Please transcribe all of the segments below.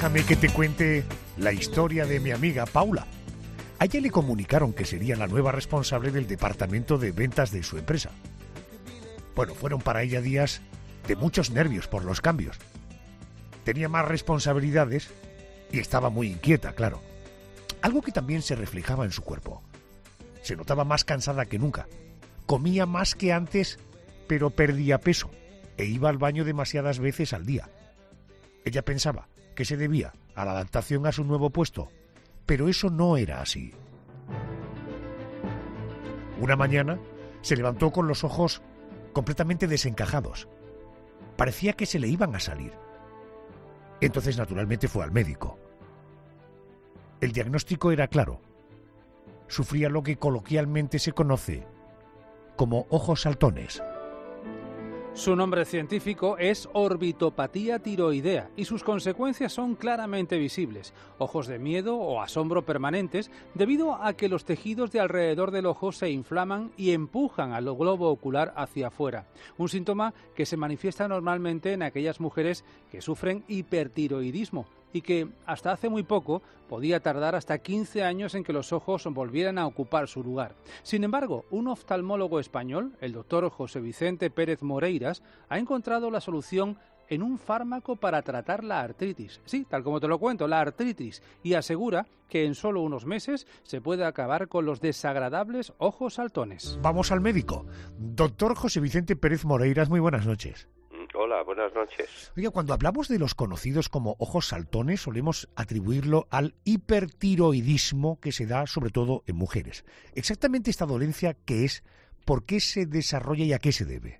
Déjame que te cuente la historia de mi amiga Paula. A ella le comunicaron que sería la nueva responsable del departamento de ventas de su empresa. Bueno, fueron para ella días de muchos nervios por los cambios. Tenía más responsabilidades y estaba muy inquieta, claro. Algo que también se reflejaba en su cuerpo. Se notaba más cansada que nunca. Comía más que antes, pero perdía peso e iba al baño demasiadas veces al día. Ella pensaba que se debía a la adaptación a su nuevo puesto, pero eso no era así. Una mañana se levantó con los ojos completamente desencajados. Parecía que se le iban a salir. Entonces, naturalmente, fue al médico. El diagnóstico era claro. Sufría lo que coloquialmente se conoce como ojos saltones. Su nombre científico es orbitopatía tiroidea y sus consecuencias son claramente visibles. Ojos de miedo o asombro permanentes debido a que los tejidos de alrededor del ojo se inflaman y empujan al globo ocular hacia afuera. Un síntoma que se manifiesta normalmente en aquellas mujeres que sufren hipertiroidismo y que hasta hace muy poco podía tardar hasta 15 años en que los ojos volvieran a ocupar su lugar. Sin embargo, un oftalmólogo español, el doctor José Vicente Pérez Moreiras, ha encontrado la solución en un fármaco para tratar la artritis. Sí, tal como te lo cuento, la artritis, y asegura que en solo unos meses se puede acabar con los desagradables ojos saltones. Vamos al médico. Doctor José Vicente Pérez Moreiras, muy buenas noches. Hola, buenas noches. Oiga, cuando hablamos de los conocidos como ojos saltones, solemos atribuirlo al hipertiroidismo que se da sobre todo en mujeres. Exactamente esta dolencia, ¿qué es? ¿Por qué se desarrolla y a qué se debe?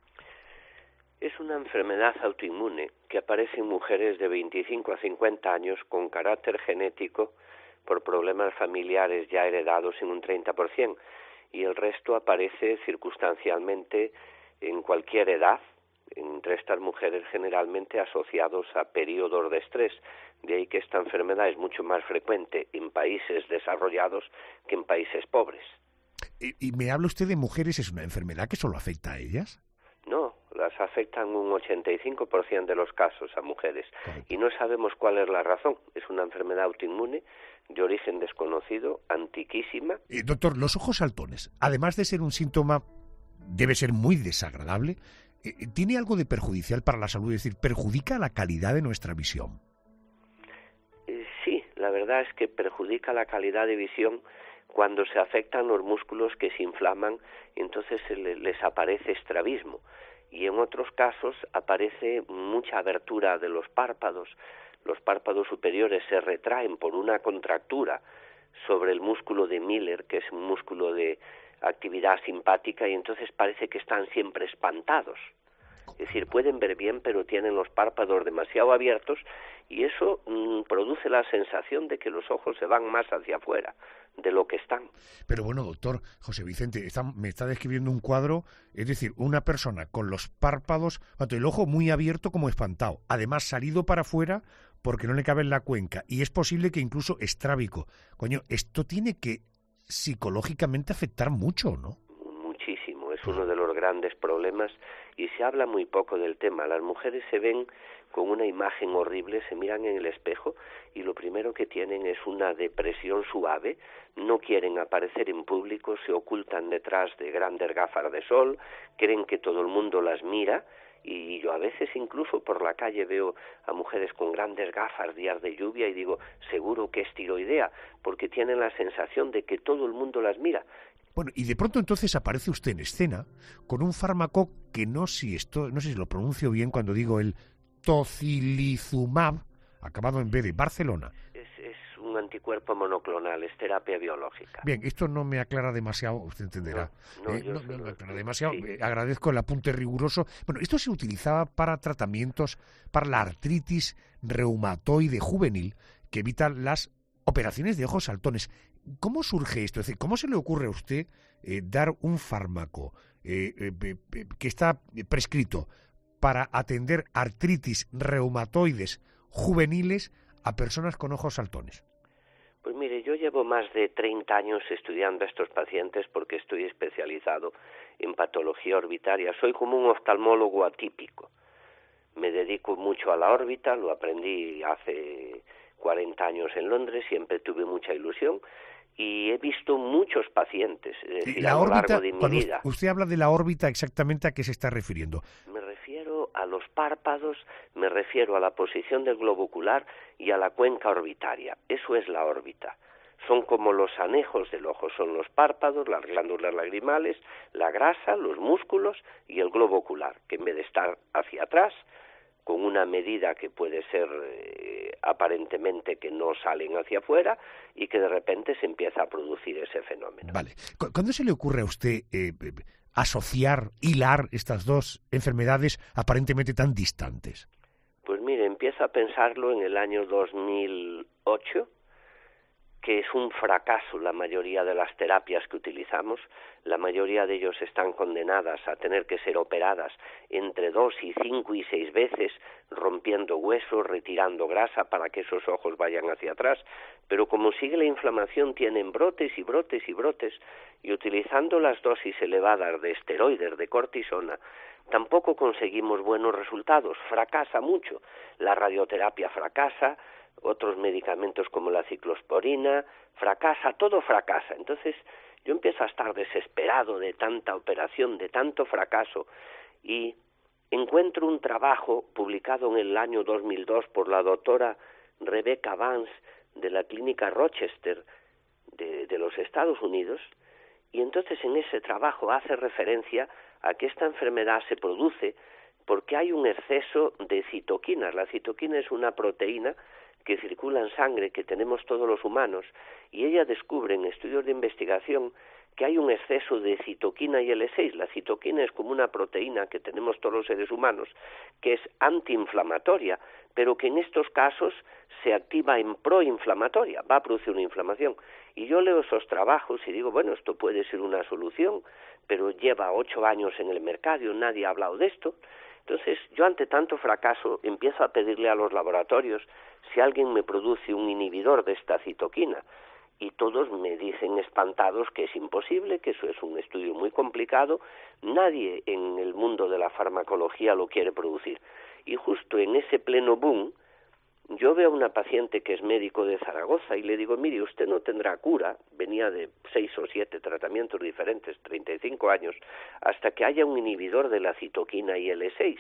Es una enfermedad autoinmune que aparece en mujeres de 25 a 50 años con carácter genético por problemas familiares ya heredados en un 30%, y el resto aparece circunstancialmente en cualquier edad, entre estas mujeres generalmente asociados a periodos de estrés. De ahí que esta enfermedad es mucho más frecuente en países desarrollados que en países pobres. ¿Y me habla usted de mujeres? ¿Es una enfermedad que solo afecta a ellas? No, las afectan un 85% de los casos a mujeres. Correcto. Y no sabemos cuál es la razón. Es una enfermedad autoinmune de origen desconocido, antiquísima. Doctor, los ojos saltones, además de ser un síntoma, debe ser muy desagradable. ¿Tiene algo de perjudicial para la salud? Es decir, ¿perjudica la calidad de nuestra visión? Sí, la verdad es que perjudica la calidad de visión cuando se afectan los músculos que se inflaman, entonces les aparece estrabismo. Y en otros casos aparece mucha abertura de los párpados superiores se retraen por una contractura sobre el músculo de Miller, que es un músculo de actividad simpática, y entonces parece que están siempre espantados. Es decir, pueden ver bien, pero tienen los párpados demasiado abiertos, y eso produce la sensación de que los ojos se van más hacia afuera de lo que están. Pero bueno, doctor José Vicente, me está describiendo un cuadro, es decir, una persona con los párpados, el ojo muy abierto como espantado, además salido para afuera porque no le cabe en la cuenca, y es posible que incluso estrábico. Coño, esto tiene que psicológicamente afectar mucho, ¿no? Muchísimo, es uno de los grandes problemas y se habla muy poco del tema. Las mujeres se ven con una imagen horrible, se miran en el espejo y lo primero que tienen es una depresión suave, no quieren aparecer en público, se ocultan detrás de grandes gafas de sol, creen que todo el mundo las mira. Y yo a veces incluso por la calle veo a mujeres con grandes gafas días de lluvia y digo, seguro que es tiroidea, porque tienen la sensación de que todo el mundo las mira. Bueno, y de pronto entonces aparece usted en escena con un fármaco que no sé si lo pronuncio bien cuando digo el tocilizumab, acabado en B de Barcelona. Es un anticuerpo monoclonal, es terapia biológica. Bien, esto no me aclara demasiado, usted entenderá. No me aclara demasiado. Sí. Agradezco el apunte riguroso. Bueno, esto se utilizaba para tratamientos para la artritis reumatoide juvenil que evitan las operaciones de ojos saltones. ¿Cómo surge esto? Es decir, ¿cómo se le ocurre a usted dar un fármaco que está prescrito para atender artritis reumatoides juveniles a personas con ojos saltones? Pues mire, yo llevo más de 30 años estudiando a estos pacientes porque estoy especializado en patología orbitaria. Soy como un oftalmólogo atípico. Me dedico mucho a la órbita, lo aprendí hace 40 años en Londres, siempre tuve mucha ilusión y he visto muchos pacientes, es decir, La a lo órbita, largo de mi cuando vida. usted habla de la órbita, ¿exactamente a qué se está refiriendo? Me refiero a los párpados, me refiero a la posición del globo ocular y a la cuenca orbitaria. Eso es la órbita. Son como los anejos del ojo, son los párpados, las glándulas lagrimales, la grasa, los músculos y el globo ocular, que en vez de estar hacia atrás, con una medida que puede ser aparentemente que no salen hacia afuera y que de repente se empieza a producir ese fenómeno. Vale. ¿Cuándo se le ocurre a usted asociar, hilar estas dos enfermedades aparentemente tan distantes? Pues mire, empiezo a pensarlo en el año 2008, que es un fracaso la mayoría de las terapias que utilizamos. La mayoría de ellos están condenadas a tener que ser operadas entre 2 y 5 y 6 veces, rompiendo huesos, retirando grasa para que esos ojos vayan hacia atrás, pero como sigue la inflamación tienen brotes y brotes y brotes, y utilizando las dosis elevadas de esteroides, de cortisona, tampoco conseguimos buenos resultados, fracasa mucho, la radioterapia fracasa, otros medicamentos como la ciclosporina, fracasa, todo fracasa. Entonces yo empiezo a estar desesperado de tanta operación, de tanto fracaso, y encuentro un trabajo publicado en el año 2002 por la doctora Rebecca Vance de la clínica Rochester de los Estados Unidos, y entonces en ese trabajo hace referencia a que esta enfermedad se produce porque hay un exceso de citoquinas. La citoquina es una proteína que circula en sangre, que tenemos todos los humanos, y ella descubre en estudios de investigación que hay un exceso de citoquina IL-6. La citoquina es como una proteína que tenemos todos los seres humanos, que es antiinflamatoria, pero que en estos casos se activa en proinflamatoria, va a producir una inflamación. Y yo leo esos trabajos y digo, bueno, esto puede ser una solución, pero lleva 8 años en el mercado, nadie ha hablado de esto. Entonces, yo ante tanto fracaso empiezo a pedirle a los laboratorios si alguien me produce un inhibidor de esta citoquina, y todos me dicen espantados que es imposible, que eso es un estudio muy complicado, nadie en el mundo de la farmacología lo quiere producir. Y justo en ese pleno boom, yo veo a una paciente que es médico de Zaragoza y le digo, mire, usted no tendrá cura, venía de 6 o 7 tratamientos diferentes, 35 años, hasta que haya un inhibidor de la citoquina IL-6,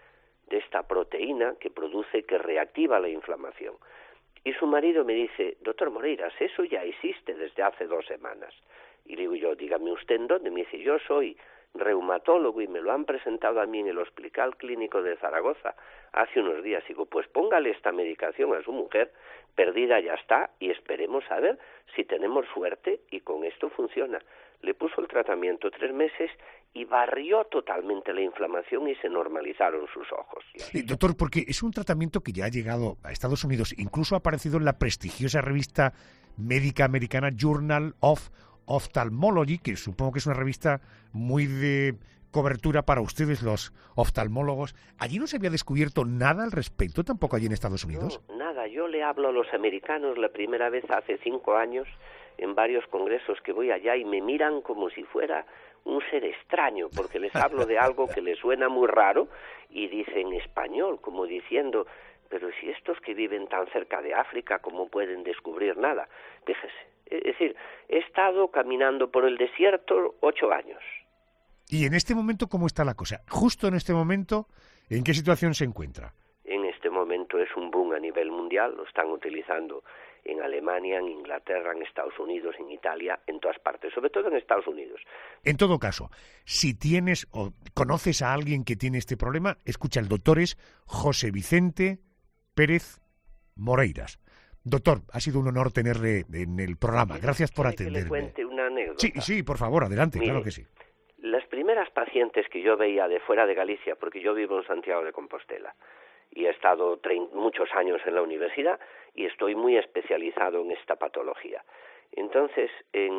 de esta proteína que produce, que reactiva la inflamación. Y su marido me dice, doctor Moreiras, eso ya existe desde hace 2 semanas. Y le digo yo, dígame usted en dónde. Me dice, yo soy reumatólogo y me lo han presentado a mí en el Hospital Clínico de Zaragoza hace unos días. Digo, pues póngale esta medicación a su mujer, perdida ya está, y esperemos a ver si tenemos suerte y con esto funciona. Le puso el tratamiento 3 meses y barrió totalmente la inflamación y se normalizaron sus ojos. Doctor, porque es un tratamiento que ya ha llegado a Estados Unidos, incluso ha aparecido en la prestigiosa revista médica americana Journal of Ophthalmology, que supongo que es una revista muy de cobertura para ustedes, los oftalmólogos. ¿Allí no se había descubierto nada al respecto, tampoco allí en Estados Unidos? No, nada. Yo le hablo a los americanos la primera vez hace 5 años en varios congresos que voy allá y me miran como si fuera un ser extraño, porque les hablo de algo que les suena muy raro y dicen español, como diciendo, pero si estos que viven tan cerca de África, ¿cómo pueden descubrir nada? Fíjese, es decir, he estado caminando por el desierto 8 años. ¿Y en este momento cómo está la cosa? Justo en este momento, ¿en qué situación se encuentra? En este momento es un boom a nivel mundial, lo están utilizando en Alemania, en Inglaterra, en Estados Unidos, en Italia, en todas partes, sobre todo en Estados Unidos. En todo caso, si tienes o conoces a alguien que tiene este problema, escucha, el doctor es José Vicente Pérez Moreiras. Doctor, ha sido un honor tenerle en el programa. Gracias por atenderme. Que le cuente una anécdota. Sí, por favor, adelante, Mire, claro que sí. Las primeras pacientes que yo veía de fuera de Galicia, porque yo vivo en Santiago de Compostela, y he estado muchos años en la universidad y estoy muy especializado en esta patología. Entonces,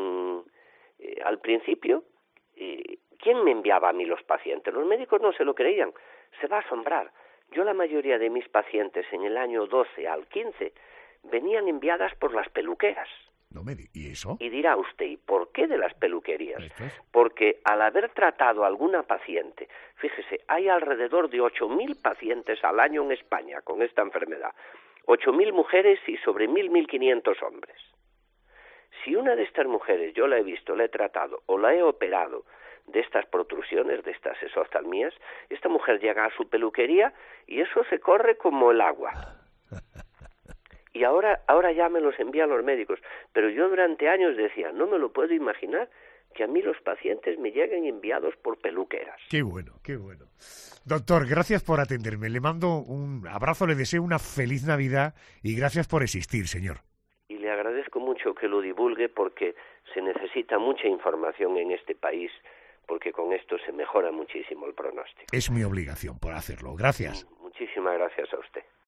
al principio, ¿quién me enviaba a mí los pacientes? Los médicos no se lo creían. Se va a asombrar. Yo la mayoría de mis pacientes en el año 12 al 15 venían enviadas por las peluqueras. ¿Y eso? Y dirá usted, ¿y por qué de las peluquerías? Porque al haber tratado a alguna paciente, fíjese, hay alrededor de 8.000 pacientes al año en España con esta enfermedad. 8.000 mujeres y sobre 1.500 hombres. Si una de estas mujeres yo la he visto, la he tratado o la he operado de estas protrusiones, de estas esoftalmías, esta mujer llega a su peluquería y eso se corre como el agua. Y ahora ya me los envían los médicos. Pero yo durante años decía, no me lo puedo imaginar que a mí los pacientes me lleguen enviados por peluqueras. Qué bueno, qué bueno. Doctor, gracias por atenderme. Le mando un abrazo, le deseo una feliz Navidad y gracias por existir, señor. Y le agradezco mucho que lo divulgue porque se necesita mucha información en este país, porque con esto se mejora muchísimo el pronóstico. Es mi obligación por hacerlo. Gracias. Muchísimas gracias a usted.